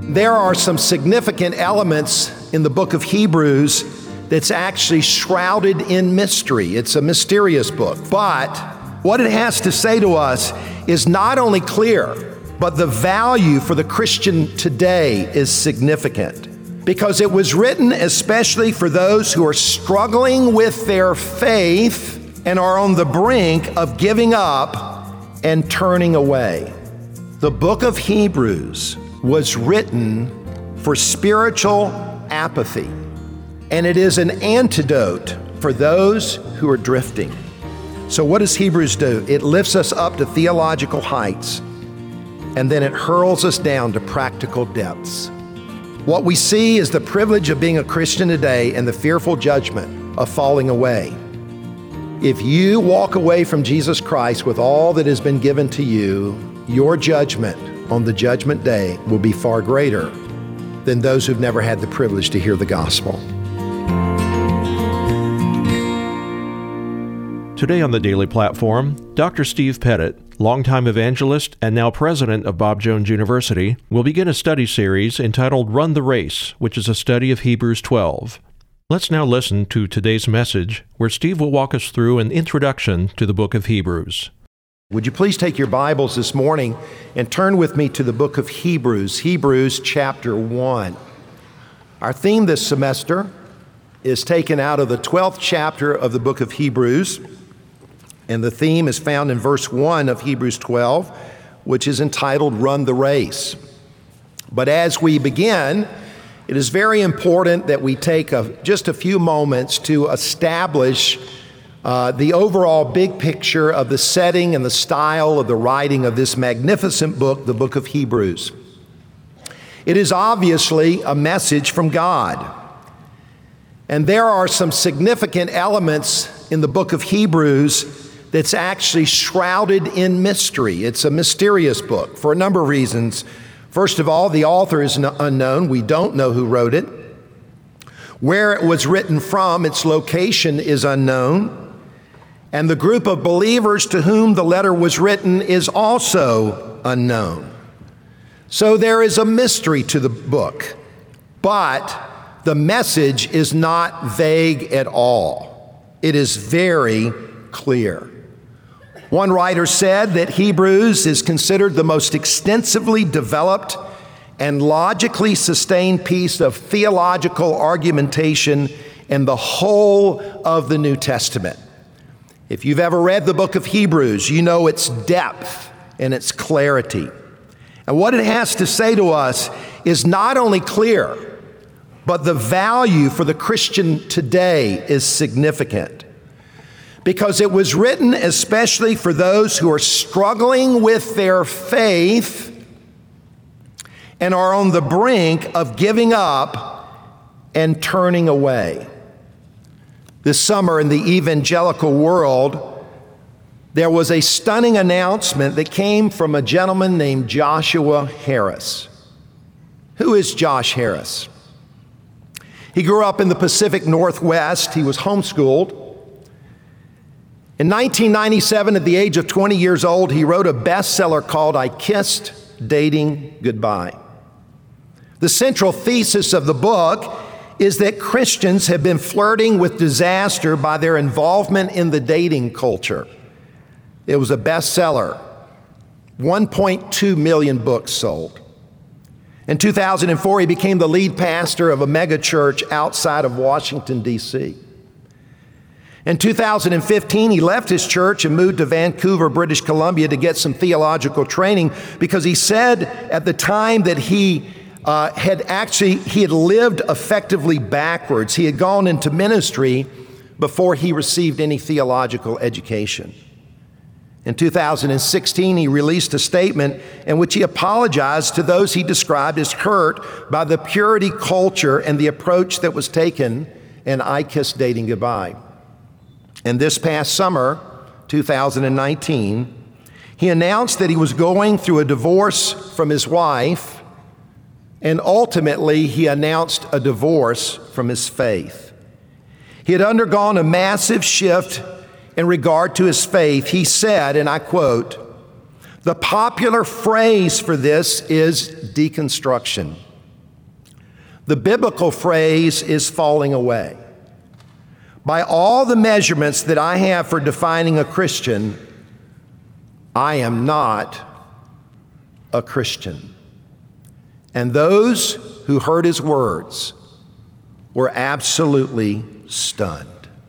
There are some significant elements in the book of Hebrews that's actually shrouded in mystery. It's a mysterious book. But what it has to say to us is not only clear, but the value for the Christian today is significant, because it was written especially for those who are struggling with their faith and are on the brink of giving up and turning away. The book of Hebrews was written for spiritual apathy, and it is an antidote for those who are drifting. So what does Hebrews do? It lifts us up to theological heights, and then it hurls us down to practical depths. What we see is the privilege of being a Christian today and the fearful judgment of falling away. If you walk away from Jesus Christ with all that has been given to you, your judgment on the judgment day will be far greater than those who've never had the privilege to hear the gospel. Today on the Daily Platform, Dr. Steve Pettit, longtime evangelist and now president of Bob Jones University, will begin a study series entitled Run the Race, which is a study of Hebrews 12. Let's now listen to today's message, where Steve will walk us through an introduction to the book of Hebrews. Would you please take your Bibles this morning and turn with me to the book of Hebrews, Hebrews chapter 1. Our theme this semester is taken out of the 12th chapter of the book of Hebrews, and the theme is found in verse 1 of Hebrews 12, which is entitled Run the Race. But as we begin, it is very important that we take just a few moments to establish the overall big picture of the setting and the style of the writing of this magnificent book, the book of Hebrews. It is obviously a message from God. And there are some significant elements in the book of Hebrews that's actually shrouded in mystery. It's a mysterious book for a number of reasons. First of all, the author is unknown. We don't know who wrote it. Where it was written from, its location is unknown. And the group of believers to whom the letter was written is also unknown. So there is a mystery to the book, but the message is not vague at all. It is very clear. One writer said that Hebrews is considered the most extensively developed and logically sustained piece of theological argumentation in the whole of the New Testament. If you've ever read the book of Hebrews, you know its depth and its clarity. And what it has to say to us is not only clear, but the value for the Christian today is significant. Because it was written especially for those who are struggling with their faith and are on the brink of giving up and turning away. This summer in the evangelical world, there was a stunning announcement that came from a gentleman named Joshua Harris. Who is Josh Harris? He grew up in the Pacific Northwest. He was homeschooled. In 1997, at the age of 20 years old, he wrote a bestseller called I Kissed Dating Goodbye. The central thesis of the book is that Christians have been flirting with disaster by their involvement in the dating culture. It was a bestseller. 1.2 million books sold. In 2004, he became the lead pastor of a megachurch outside of Washington, D.C. In 2015, he left his church and moved to Vancouver, British Columbia to get some theological training, because he said at the time that he had lived effectively backwards. He had gone into ministry before he received any theological education. In 2016, he released a statement in which he apologized to those he described as hurt by the purity culture and the approach that was taken in I Kissed Dating Goodbye. And this past summer, 2019, he announced that he was going through a divorce from his wife, and ultimately he announced a divorce from his faith. He had undergone a massive shift in regard to his faith. He said, and I quote, "The popular phrase for this is deconstruction. the biblical phrase is falling away. By all the measurements that I have for defining a Christian, I am not a Christian. And those who heard his words were absolutely stunned.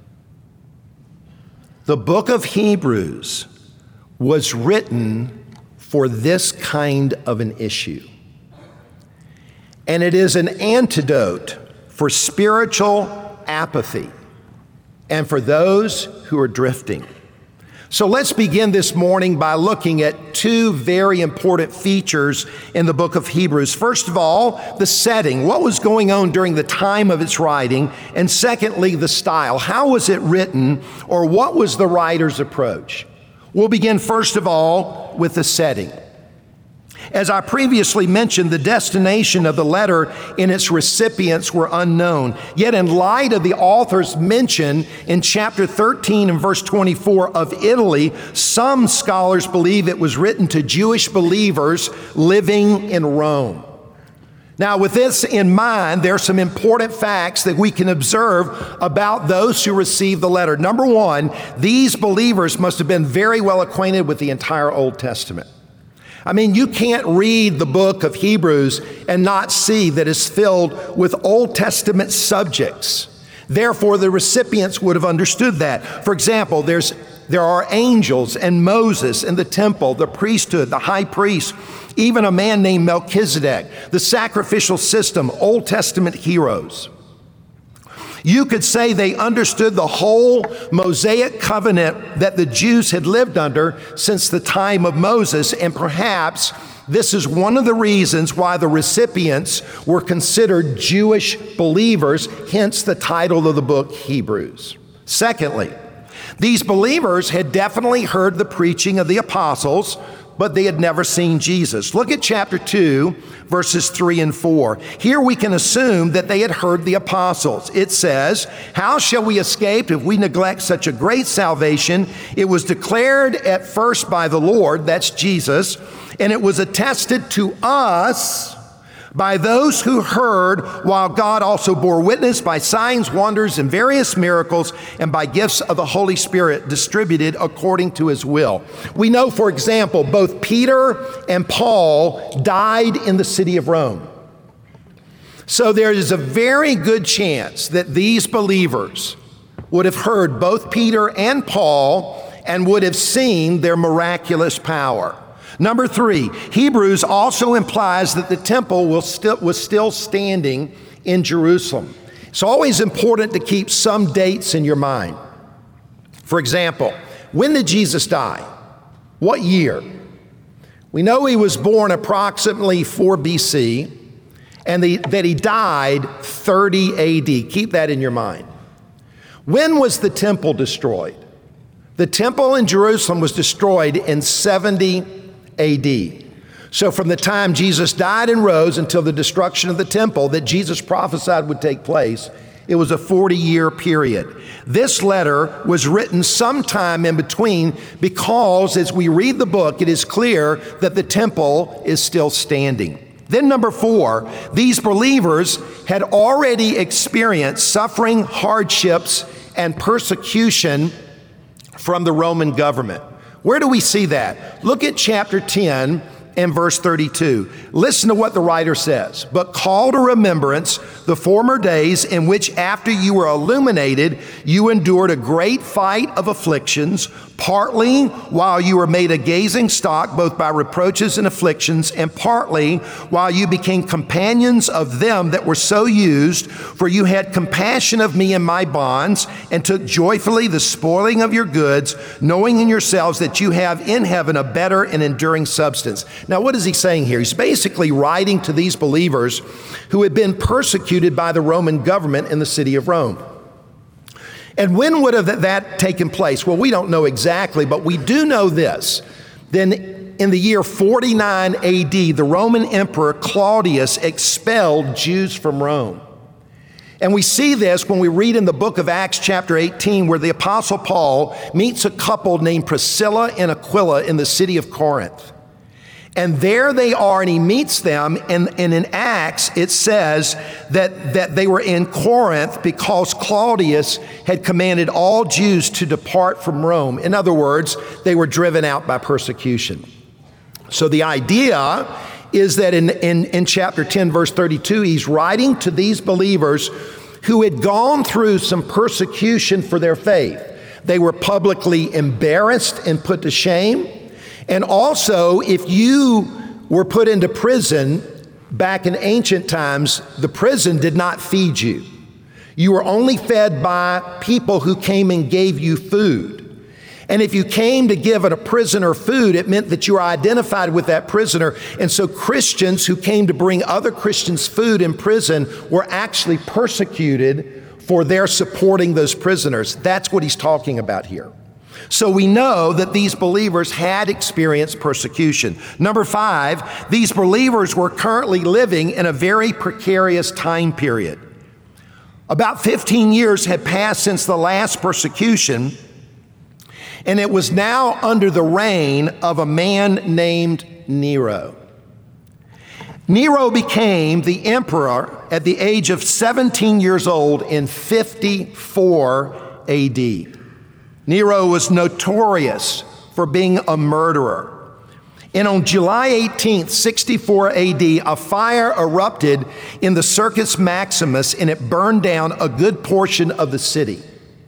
The book of Hebrews was written for this kind of an issue. And it is an antidote for spiritual apathy and for those who are drifting. So let's begin this morning by looking at two very important features in the book of Hebrews. First of all, the setting. What was going on during the time of its writing? And secondly, the style. How was it written, or what was the writer's approach? We'll begin first of all with the setting. As I previously mentioned, the destination of the letter and its recipients were unknown. Yet in light of the author's mention in chapter 13 and verse 24 of Italy, some scholars believe it was written to Jewish believers living in Rome. Now, with this in mind, there are some important facts that we can observe about those who received the letter. Number one, these believers must have been very well acquainted with the entire Old Testament. I mean, you can't read the book of Hebrews and not see that it's filled with Old Testament subjects. Therefore, the recipients would have understood that. For example, there are angels and Moses and the temple, the priesthood, the high priest, even a man named Melchizedek, the sacrificial system, Old Testament heroes. You could say they understood the whole Mosaic covenant that the Jews had lived under since the time of Moses, and perhaps this is one of the reasons why the recipients were considered Jewish believers, hence the title of the book, Hebrews. Secondly, these believers had definitely heard the preaching of the apostles, but they had never seen Jesus. Look at chapter 2, verses 3 and 4. Here we can assume that they had heard the apostles. It says, "How shall we escape if we neglect such a great salvation? It was declared at first by the Lord," that's Jesus, "and it was attested to us by those who heard, while God also bore witness by signs, wonders, and various miracles, and by gifts of the Holy Spirit distributed according to his will." We know, for example, both Peter and Paul died in the city of Rome. So there is a very good chance that these believers would have heard both Peter and Paul and would have seen their miraculous power. Number three, Hebrews also implies that the temple was still standing in Jerusalem. It's always important to keep some dates in your mind. For example, when did Jesus die? What year? We know he was born approximately 4 BC and that he died 30 AD. Keep that in your mind. When was the temple destroyed? The temple in Jerusalem was destroyed in 70 AD. So from the time Jesus died and rose until the destruction of the temple that Jesus prophesied would take place, it was a 40-year period. This letter was written sometime in between because as we read the book, it is clear that the temple is still standing. Then number four, these believers had already experienced suffering, hardships, and persecution from the Roman government. Where do we see that? Look at chapter 10 and verse 32. Listen to what the writer says. "But call to remembrance the former days in which after you were illuminated, you endured a great fight of afflictions, partly while you were made a gazing stock both by reproaches and afflictions, and partly while you became companions of them that were so used, for you had compassion of me in my bonds, and took joyfully the spoiling of your goods, knowing in yourselves that you have in heaven a better and enduring substance." Now, what is he saying here? He's basically writing to these believers who had been persecuted by the Roman government in the city of Rome. And when would have that taken place? Well, we don't know exactly, but we do know this. Then in the year 49 AD, the Roman Emperor Claudius expelled Jews from Rome. And we see this when we read in the book of Acts chapter 18, where the Apostle Paul meets a couple named Priscilla and Aquila in the city of Corinth. And there they are, and he meets them, and in Acts it says that they were in Corinth because Claudius had commanded all Jews to depart from Rome. In other words, they were driven out by persecution. So the idea is that in chapter 10, verse 32, he's writing to these believers who had gone through some persecution for their faith. They were publicly embarrassed and put to shame. And also, if you were put into prison back in ancient times, the prison did not feed you. You were only fed by people who came and gave you food. And if you came to give a prisoner food, it meant that you were identified with that prisoner. And so Christians who came to bring other Christians food in prison were actually persecuted for their supporting those prisoners. That's what he's talking about here. So we know that these believers had experienced persecution. Number 5, these believers were currently living in a very precarious time period. About 15 years had passed since the last persecution, and it was now under the reign of a man named Nero. Nero became the emperor at the age of 17 years old in 54 AD. Nero was notorious for being a murderer. And on July 18th, 64 AD, a fire erupted in the Circus Maximus and it burned down a good portion of the city.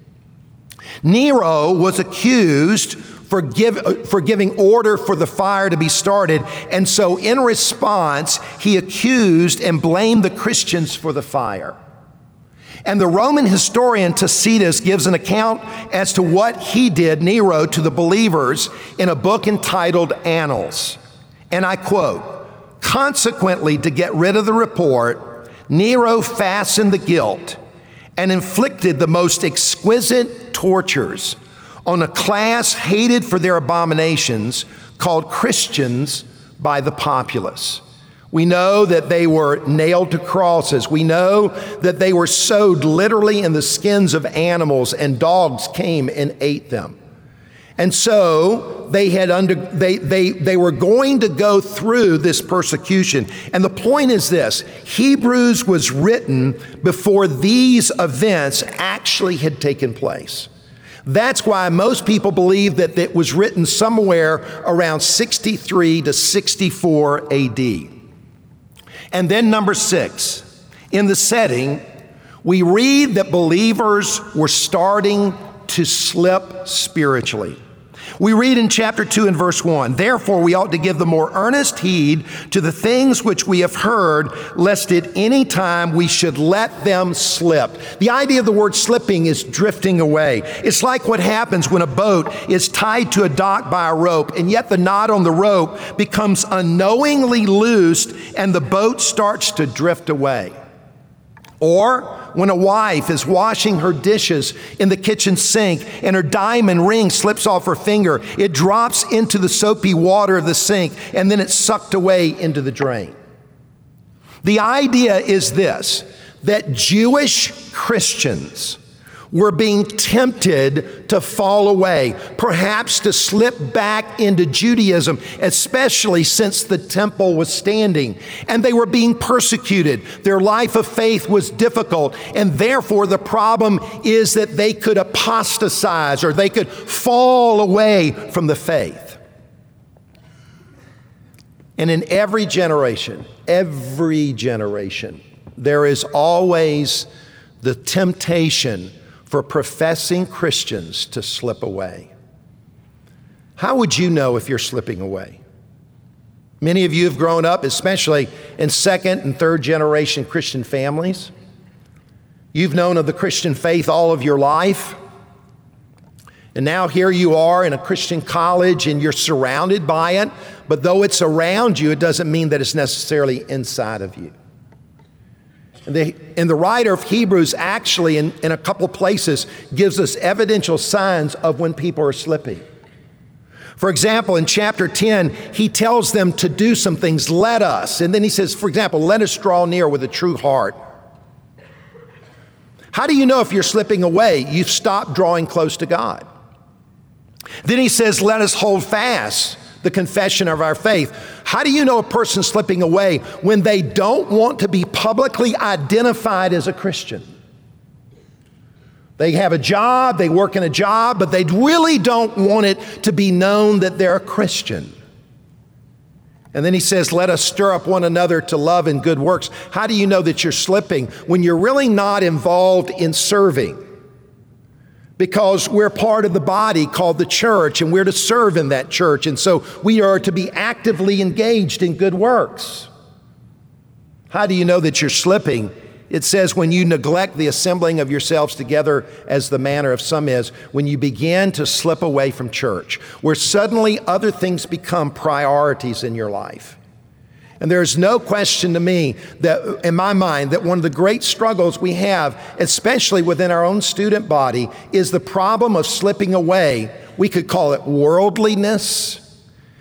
Nero was accused for giving order for the fire to be started, and so in response, he accused and blamed the Christians for the fire. And the Roman historian Tacitus gives an account as to what he did, Nero, to the believers in a book entitled Annals. And I quote, "Consequently, to get rid of the report, Nero fastened the guilt and inflicted the most exquisite tortures on a class hated for their abominations called Christians by the populace." We know that they were nailed to crosses. We know that they were sewed literally in the skins of animals, and dogs came and ate them. And so they were going to go through this persecution. And the point is this: Hebrews was written before these events actually had taken place. That's why most people believe that it was written somewhere around 63 to 64 AD. And then number 6, in the setting, we read that believers were starting to slip spiritually. We read in chapter 2 and verse 1, "Therefore we ought to give the more earnest heed to the things which we have heard, lest at any time we should let them slip." The idea of the word slipping is drifting away. It's like what happens when a boat is tied to a dock by a rope, and yet the knot on the rope becomes unknowingly loosed and the boat starts to drift away. Or when a wife is washing her dishes in the kitchen sink and her diamond ring slips off her finger, it drops into the soapy water of the sink and then it's sucked away into the drain. The idea is this, that Jewish Christians were being tempted to fall away, perhaps to slip back into Judaism, especially since the temple was standing. And they were being persecuted. Their life of faith was difficult. And therefore, the problem is that they could apostatize or they could fall away from the faith. And in every generation, there is always the temptation for professing Christians to slip away. How would you know if you're slipping away? Many of you have grown up, especially in second and third generation Christian families. You've known of the Christian faith all of your life. And now here you are in a Christian college and you're surrounded by it. But though it's around you, it doesn't mean that it's necessarily inside of you. And the writer of Hebrews actually in a couple places gives us evidential signs of when people are slipping. For example, in chapter 10, he tells them to do some things, let us. And then he says, for example, let us draw near with a true heart. How do you know if you're slipping away? You've stopped drawing close to God. Then he says, let us hold fast the confession of our faith. How do you know a person's slipping away? When they don't want to be publicly identified as a Christian. They have a job, they work in a job, but they really don't want it to be known that they're a Christian. And then he says, let us stir up one another to love and good works. How do you know that you're slipping? When you're really not involved in serving. Because we're part of the body called the church, and we're to serve in that church. And so we are to be actively engaged in good works. How do you know that you're slipping? It says, when you neglect the assembling of yourselves together as the manner of some is, when you begin to slip away from church, where suddenly other things become priorities in your life. And there's no question to me that, in my mind, that one of the great struggles we have, especially within our own student body, is the problem of slipping away. We could call it worldliness.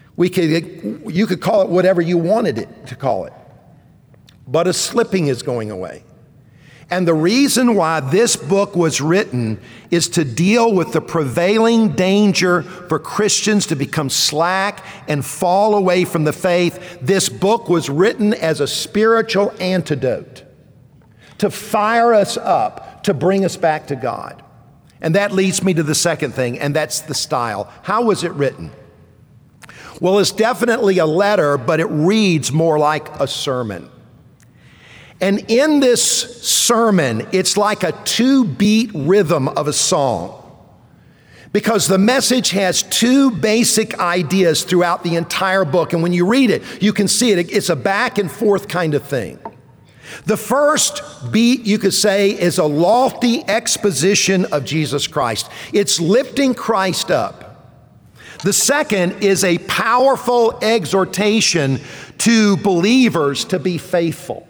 You could call it whatever you wanted it to call it. But a slipping is going away. And the reason why this book was written is to deal with the prevailing danger for Christians to become slack and fall away from the faith. This book was written as a spiritual antidote to fire us up, to bring us back to God. And that leads me to the second thing, and that's the style. How was it written? Well, it's definitely a letter, but it reads more like a sermon. And in this sermon, it's like a 2-beat rhythm of a song, because the message has 2 basic ideas throughout the entire book. And when you read it, you can see it. It's a back and forth kind of thing. The first beat, you could say, is a lofty exposition of Jesus Christ. It's lifting Christ up. The second is a powerful exhortation to believers to be faithful.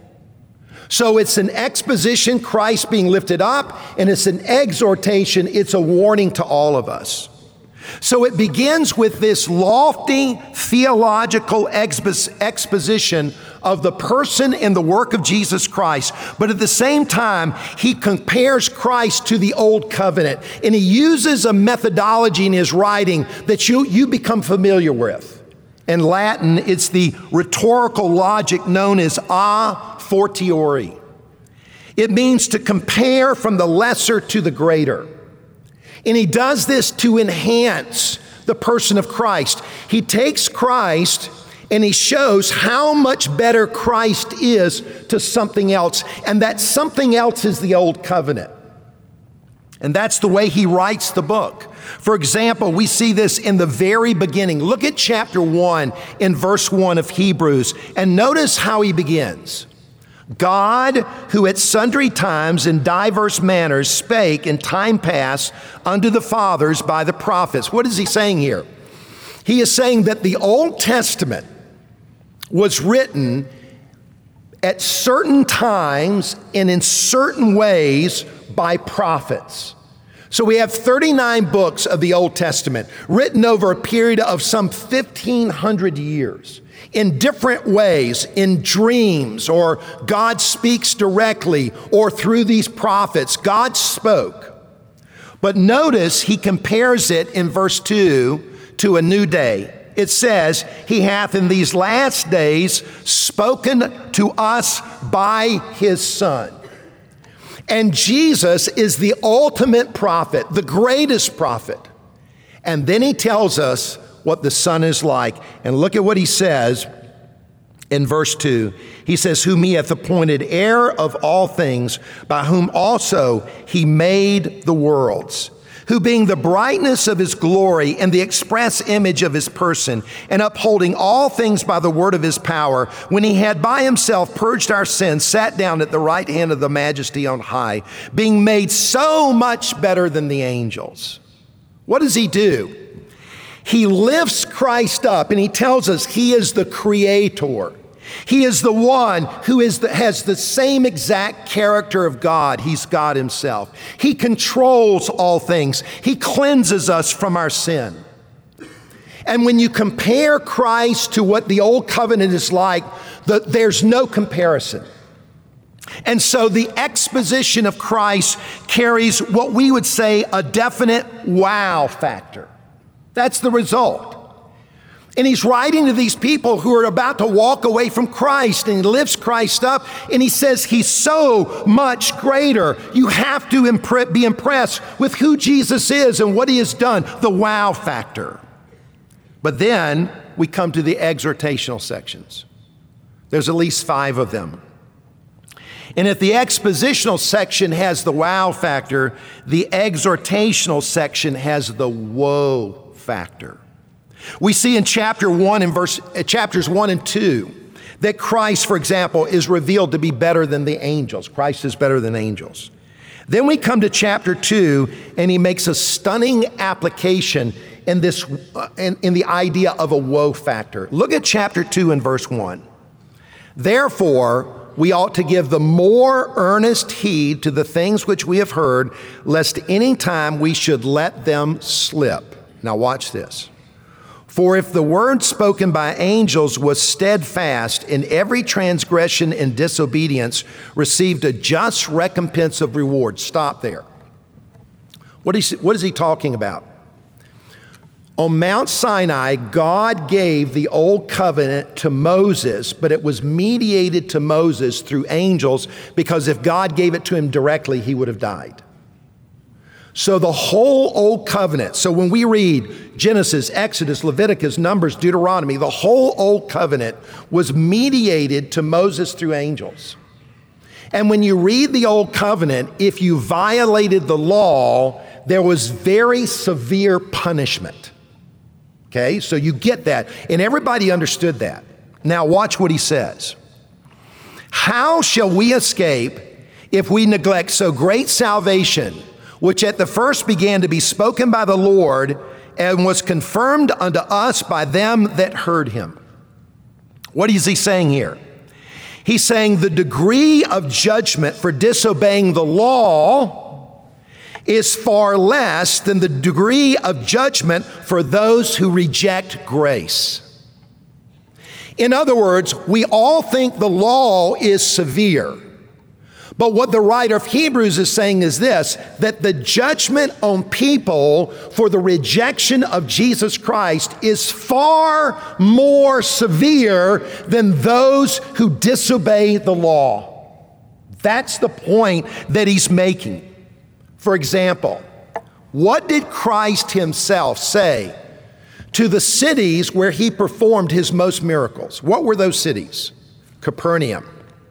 So it's an exposition, Christ being lifted up, and it's an exhortation, it's a warning to all of us. So it begins with this lofty theological exposition of the person and the work of Jesus Christ. But at the same time, he compares Christ to the old covenant. And he uses a methodology in his writing that you become familiar with. In Latin, it's the rhetorical logic known as a fortiori. It means to compare from the lesser to the greater. And he does this to enhance the person of Christ. He takes Christ and he shows how much better Christ is to something else. And that something else is the old covenant. And that's the way he writes the book. For example, we see this in the very beginning. Look at chapter 1 in verse 1 of Hebrews and notice how he begins. God, who at sundry times in diverse manners spake in time past unto the fathers by the prophets. What is he saying here? He is saying that the Old Testament was written at certain times and in certain ways by prophets. So we have 39 books of the Old Testament written over a period of some 1,500 years in different ways, in dreams, or God speaks directly, or through these prophets. God spoke. But notice he compares it in verse 2 to a new day. It says, he hath in these last days spoken to us by his Son. And Jesus is the ultimate prophet, the greatest prophet. And then he tells us what the Son is like. And look at what he says in verse 2. He says, whom he hath appointed heir of all things, by whom also he made the worlds, who being the brightness of his glory and the express image of his person, and upholding all things by the word of his power, when he had by himself purged our sins, sat down at the right hand of the majesty on high, being made so much better than the angels. What does he do? He lifts Christ up and he tells us he is the creator. He is the one who has the same exact character of God. He's God himself. He controls all things. He cleanses us from our sin. And when you compare Christ to what the old covenant is like, there's no comparison. And so the exposition of Christ carries what we would say a definite wow factor. That's the result. And he's writing to these people who are about to walk away from Christ, and he lifts Christ up, and he says he's so much greater. You have to be impressed with who Jesus is and what he has done, the wow factor. But then we come to the exhortational sections. There's at least 5 of them. And if the expositional section has the wow factor, the exhortational section has the woe factor. We see in chapters 1 and 2 that Christ, for example, is revealed to be better than the angels. Christ is better than angels. Then we come to chapter 2, and he makes a stunning application in the idea of a woe factor. Look at chapter 2 and verse 1. Therefore, we ought to give the more earnest heed to the things which we have heard, lest any time we should let them slip. Now watch this. For if the word spoken by angels was steadfast, and every transgression and disobedience received a just recompense of reward. Stop there. What is he talking about? On Mount Sinai, God gave the old covenant to Moses, but it was mediated to Moses through angels, because if God gave it to him directly, he would have died. So the whole old covenant, so when we read Genesis, Exodus, Leviticus, Numbers, Deuteronomy, the whole old covenant was mediated to Moses through angels. And when you read the old covenant, if you violated the law, there was very severe punishment. Okay, so you get that. And everybody understood that. Now watch what he says. How shall we escape if we neglect so great salvation, which at the first began to be spoken by the Lord and was confirmed unto us by them that heard him? What is he saying here? He's saying the degree of judgment for disobeying the law is far less than the degree of judgment for those who reject grace. In other words, we all think the law is severe. But what the writer of Hebrews is saying is this, that the judgment on people for the rejection of Jesus Christ is far more severe than those who disobey the law. That's the point that he's making. For example, what did Christ himself say to the cities where he performed his most miracles? What were those cities? Capernaum,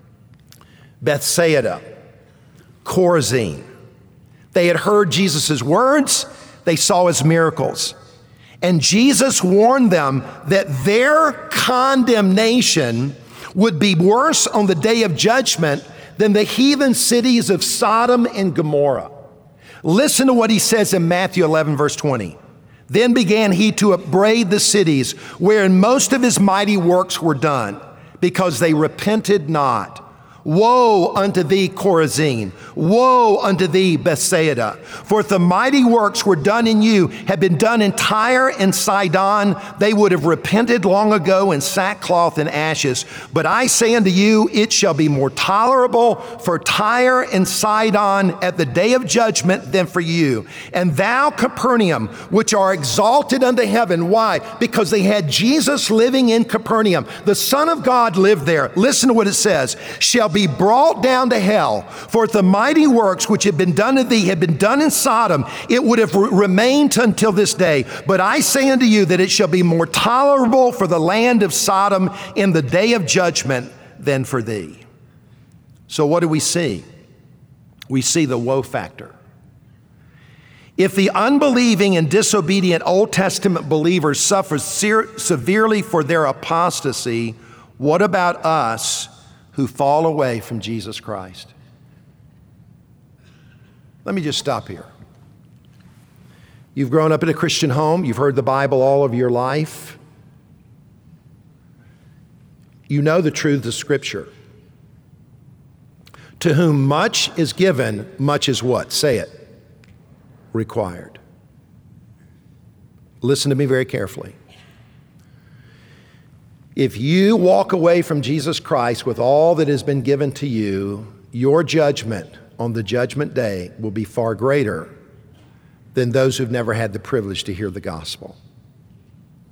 Bethsaida, Chorazin. They had heard Jesus' words, they saw his miracles. And Jesus warned them that their condemnation would be worse on the day of judgment than the heathen cities of Sodom and Gomorrah. Listen to what he says in Matthew 11, verse 20. Then began he to upbraid the cities wherein most of his mighty works were done, because they repented not. Woe unto thee, Chorazin! Woe unto thee, Bethsaida! For if the mighty works were done in you had been done in Tyre and Sidon, they would have repented long ago in sackcloth and ashes. But I say unto you, it shall be more tolerable for Tyre and Sidon at the day of judgment than for you. And thou, Capernaum, which are exalted unto heaven. Why? Because they had Jesus living in Capernaum. The Son of God lived there. Listen to what it says. Shall be brought down to hell. For if the mighty works which had been done to thee had been done in Sodom, it would have remained until this day. But I say unto you that it shall be more tolerable for the land of Sodom in the day of judgment than for thee. So what do we see? We see the woe factor. If the unbelieving and disobedient Old Testament believers suffer severely for their apostasy, what about us who fall away from Jesus Christ? Let me just stop here. You've grown up in a Christian home. You've heard the Bible all of your life. You know the truths of Scripture. To whom much is given, much is what? Say it. Required. Listen to me very carefully. If you walk away from Jesus Christ with all that has been given to you, your judgment on the judgment day will be far greater than those who've never had the privilege to hear the gospel.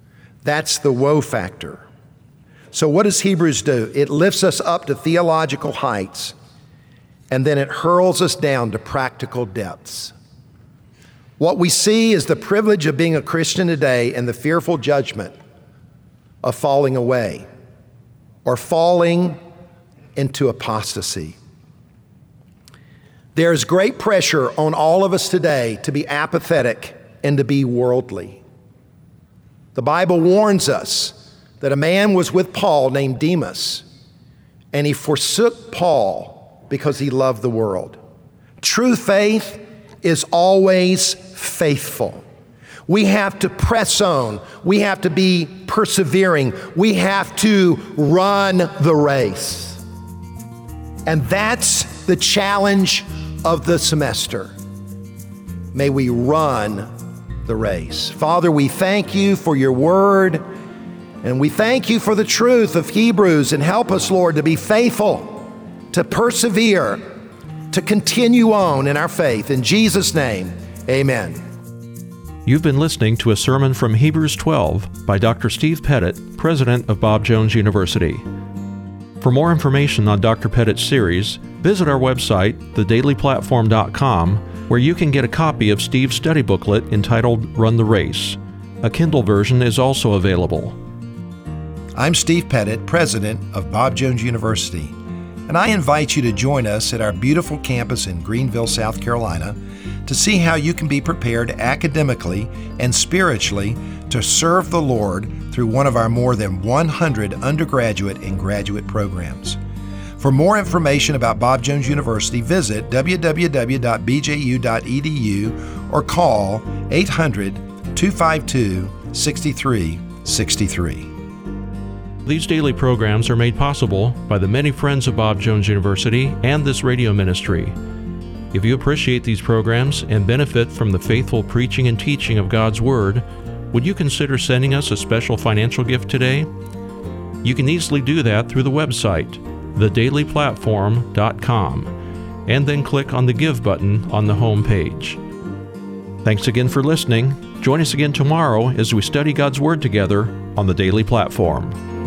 That's the woe factor. So what does Hebrews do? It lifts us up to theological heights, and then it hurls us down to practical depths. What we see is the privilege of being a Christian today and the fearful judgment of falling away or falling into apostasy. There's great pressure on all of us today to be apathetic and to be worldly. The Bible warns us that a man was with Paul named Demas, and he forsook Paul because he loved the world. True faith is always faithful. We have to press on. We have to be persevering. We have to run the race. And that's the challenge of the semester. May we run the race. Father, we thank you for your word, and we thank you for the truth of Hebrews, and help us, Lord, to be faithful, to persevere, to continue on in our faith. In Jesus' name, amen. You've been listening to a sermon from Hebrews 12 by Dr. Steve Pettit, president of Bob Jones University. For more information on Dr. Pettit's series, visit our website, thedailyplatform.com, where you can get a copy of Steve's study booklet entitled Run the Race. A Kindle version is also available. I'm Steve Pettit, president of Bob Jones University, and I invite you to join us at our beautiful campus in Greenville, South Carolina, to see how you can be prepared academically and spiritually to serve the Lord through one of our more than 100 undergraduate and graduate programs. For more information about Bob Jones University, visit www.bju.edu or call 800-252-6363. These daily programs are made possible by the many friends of Bob Jones University and this radio ministry. If you appreciate these programs and benefit from the faithful preaching and teaching of God's Word, would you consider sending us a special financial gift today? You can easily do that through the website, thedailyplatform.com, and then click on the Give button on the home page. Thanks again for listening. Join us again tomorrow as we study God's Word together on the Daily Platform.